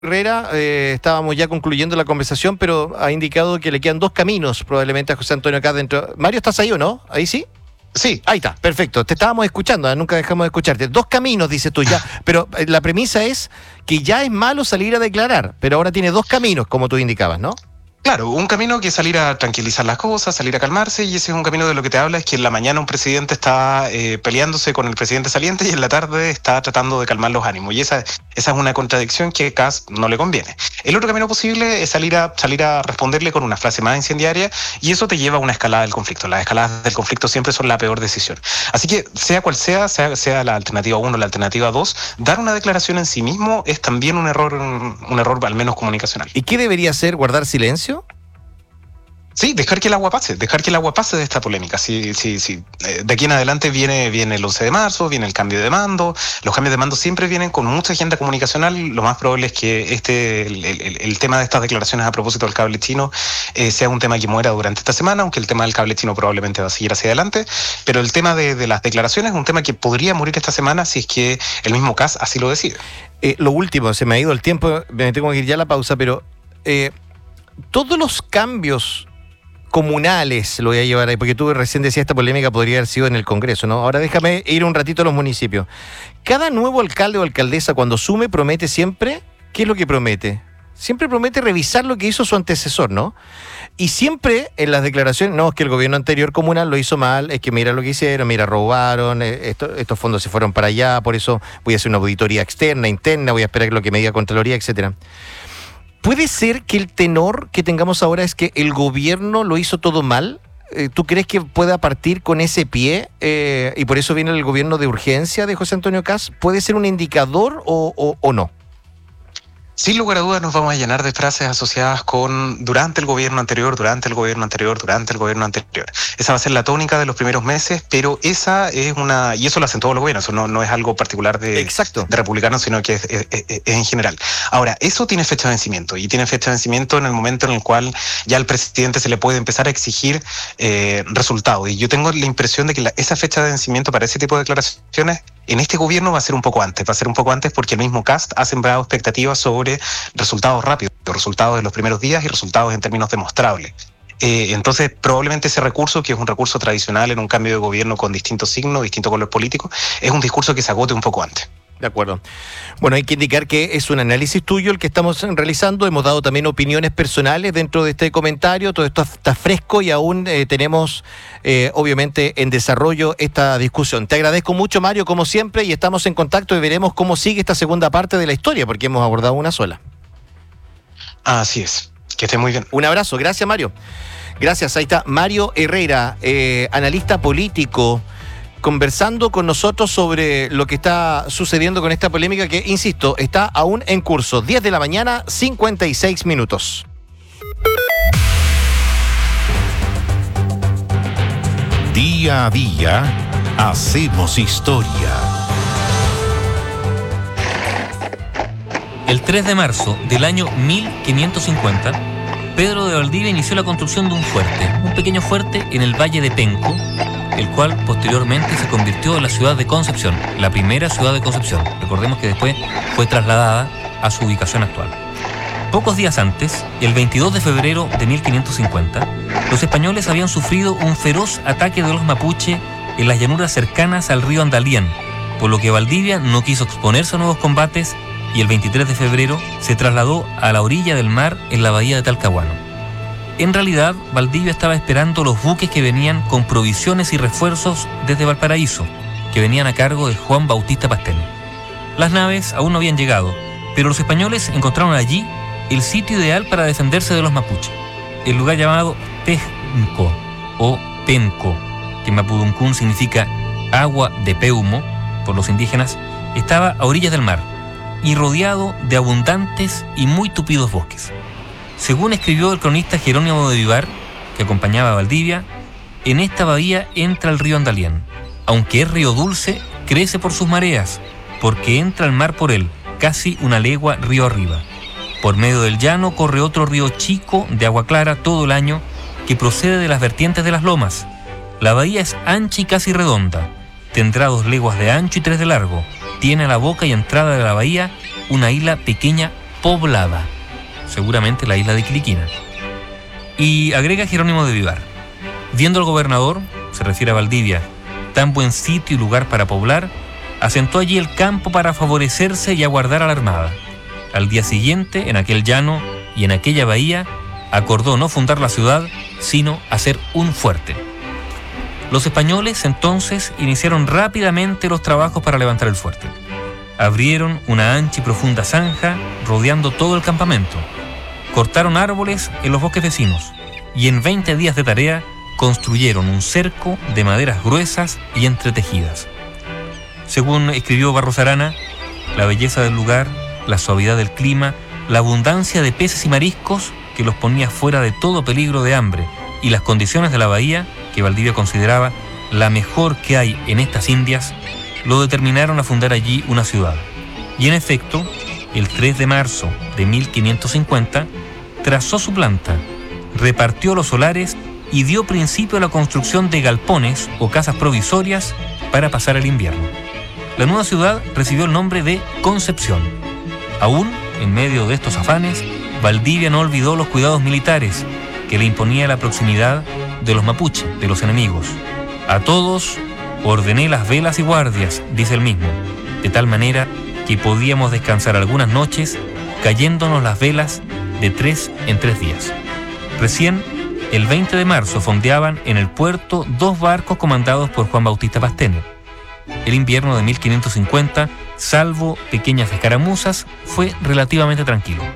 Herrera, estábamos ya concluyendo la conversación, pero ha indicado que le quedan dos caminos probablemente a José Antonio acá dentro. Mario, ¿estás ahí o no? ¿Ahí sí? Sí. Ahí está, perfecto. Te estábamos escuchando, nunca dejamos de escucharte. Dos caminos, dices tú ya, pero la premisa es que ya es malo salir a declarar, pero ahora tiene dos caminos, como tú indicabas, ¿no? Claro, un camino que es salir a tranquilizar las cosas, salir a calmarse, y ese es un camino de lo que te habla, es que en la mañana un presidente está peleándose con el presidente saliente y en la tarde está tratando de calmar los ánimos, y esa es una contradicción que a Kast no le conviene. El otro camino posible es salir a responderle con una frase más incendiaria, y eso te lleva a una escalada del conflicto. Las escaladas del conflicto siempre son la peor decisión. Así que sea cual sea la alternativa 1 o la alternativa 2, dar una declaración en sí mismo es también un error al menos comunicacional. ¿Y qué debería hacer? ¿Guardar silencio? Sí, dejar que el agua pase de esta polémica. Sí. De aquí en adelante viene el 11 de marzo, viene el cambio de mando. Los cambios de mando siempre vienen con mucha agenda comunicacional. Lo más probable es que el tema de estas declaraciones a propósito del cable chino sea un tema que muera durante esta semana, aunque el tema del cable chino probablemente va a seguir hacia adelante. Pero el tema de las declaraciones es un tema que podría morir esta semana si es que el mismo Kast así lo decide. Lo último, se me ha ido el tiempo, me tengo que ir ya a la pausa, pero todos los cambios comunales, lo voy a llevar ahí, porque tú recién decías esta polémica podría haber sido en el Congreso, ¿no? Ahora déjame ir un ratito a los municipios. Cada nuevo alcalde o alcaldesa cuando asume promete siempre, ¿qué es lo que promete? Siempre promete revisar lo que hizo su antecesor, ¿no? Y siempre en las declaraciones, no, es que el gobierno anterior comunal lo hizo mal, es que mira lo que hicieron, mira, robaron, estos fondos se fueron para allá, por eso voy a hacer una auditoría externa, interna, voy a esperar lo que me diga Contraloría, etcétera. ¿Puede ser que el tenor que tengamos ahora es que el gobierno lo hizo todo mal? ¿Tú crees que pueda partir con ese pie y por eso viene el gobierno de urgencia de José Antonio Kast? ¿Puede ser un indicador o no? Sin lugar a dudas nos vamos a llenar de frases asociadas con durante el gobierno anterior. Esa va a ser la tónica de los primeros meses, pero esa es y eso lo hacen todos los gobiernos, eso no es algo particular de republicanos, sino que es en general. Ahora, eso tiene fecha de vencimiento, y tiene fecha de vencimiento en el momento en el cual ya al presidente se le puede empezar a exigir resultados. Y yo tengo la impresión de que esa fecha de vencimiento para ese tipo de declaraciones en este gobierno va a ser un poco antes, porque el mismo Kast ha sembrado expectativas sobre resultados rápidos, resultados de los primeros días y resultados en términos demostrables. Entonces, probablemente ese recurso, que es un recurso tradicional en un cambio de gobierno con distintos signos, distinto color político, es un discurso que se agote un poco antes. De acuerdo. Bueno, hay que indicar que es un análisis tuyo el que estamos realizando. Hemos dado también opiniones personales dentro de este comentario. Todo esto está fresco y aún tenemos, obviamente, en desarrollo esta discusión. Te agradezco mucho, Mario, como siempre, y estamos en contacto y veremos cómo sigue esta segunda parte de la historia, porque hemos abordado una sola. Así es. Que esté muy bien. Un abrazo. Gracias, Mario. Gracias. Ahí está Mario Herrera, analista político, conversando con nosotros sobre lo que está sucediendo con esta polémica que, insisto, está aún en curso. 10 de la mañana, 56 minutos. Día a día, hacemos historia. El 3 de marzo del año 1550, Pedro de Valdivia inició la construcción de un pequeño fuerte en el valle de Penco, el cual posteriormente se convirtió en la ciudad de Concepción, la primera ciudad de Concepción. Recordemos que después fue trasladada a su ubicación actual. Pocos días antes, el 22 de febrero de 1550, los españoles habían sufrido un feroz ataque de los mapuche en las llanuras cercanas al río Andalién, por lo que Valdivia no quiso exponerse a nuevos combates y el 23 de febrero se trasladó a la orilla del mar en la bahía de Talcahuano. En realidad, Valdivia estaba esperando los buques que venían con provisiones y refuerzos desde Valparaíso, que venían a cargo de Juan Bautista Pastel. Las naves aún no habían llegado, pero los españoles encontraron allí el sitio ideal para defenderse de los mapuches, el lugar llamado Penco o Penco, que en mapudungun significa agua de Peumo por los indígenas, estaba a orillas del mar y rodeado de abundantes y muy tupidos bosques. Según escribió el cronista Jerónimo de Vivar, que acompañaba a Valdivia, en esta bahía entra el río Andalién. Aunque es río dulce, crece por sus mareas, porque entra el mar por él, casi una legua río arriba. Por medio del llano corre otro río chico de agua clara todo el año, que procede de las vertientes de las lomas. La bahía es ancha y casi redonda. Tendrá 2 leguas de ancho y 3 de largo. Tiene a la boca y entrada de la bahía una isla pequeña poblada, seguramente la isla de Quiliquina. Y agrega Jerónimo de Vivar: viendo al gobernador, se refiere a Valdivia, tan buen sitio y lugar para poblar, asentó allí el campo para favorecerse y aguardar a la armada. Al día siguiente, en aquel llano y en aquella bahía, acordó no fundar la ciudad, sino hacer un fuerte. Los españoles entonces iniciaron rápidamente los trabajos para levantar el fuerte. Abrieron una ancha y profunda zanja rodeando todo el campamento. Cortaron árboles en los bosques vecinos y en 20 días de tarea construyeron un cerco de maderas gruesas y entretejidas. Según escribió Barros Arana, la belleza del lugar, la suavidad del clima, la abundancia de peces y mariscos que los ponía fuera de todo peligro de hambre y las condiciones de la bahía, que Valdivia consideraba la mejor que hay en estas Indias, lo determinaron a fundar allí una ciudad. Y en efecto, el 3 de marzo de 1550, trazó su planta, repartió los solares y dio principio a la construcción de galpones o casas provisorias para pasar el invierno. La nueva ciudad recibió el nombre de Concepción. Aún en medio de estos afanes, Valdivia no olvidó los cuidados militares que le imponía la proximidad de los mapuches, de los enemigos. A todos ordené las velas y guardias, dice él mismo, de tal manera que podíamos descansar algunas noches cayéndonos las velas de 3 en 3 días. Recién, el 20 de marzo, fondeaban en el puerto 2 barcos comandados por Juan Bautista Pastene. El invierno de 1550, salvo pequeñas escaramuzas, fue relativamente tranquilo.